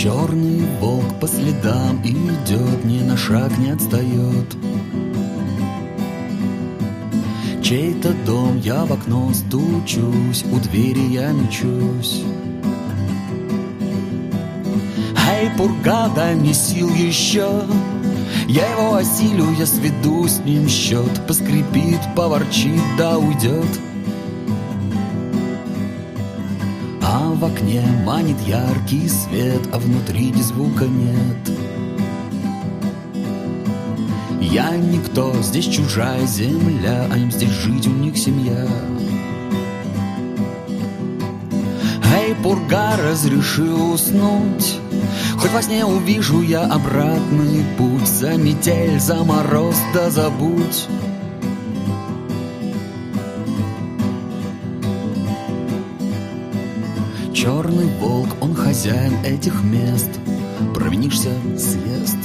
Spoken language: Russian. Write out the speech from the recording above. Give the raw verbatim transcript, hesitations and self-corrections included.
Черный волк по следам идет, ни на шаг не отстает. Чей-то дом, я в окно стучусь, у двери я мечусь. Эй, пурга, дай мне сил еще, я его осилю, я сведу с ним счет. Поскрипит, поворчит, да уйдет. А в окне манит яркий свет, а внутри ни звука нет. Я никто, здесь чужая земля, а им здесь жить, у них семья. Эй, пурга, разреши уснуть, хоть во сне увижу я обратный путь. За метель, за мороз, да забудь. Черный волк, он хозяин этих мест, провинишься — съест.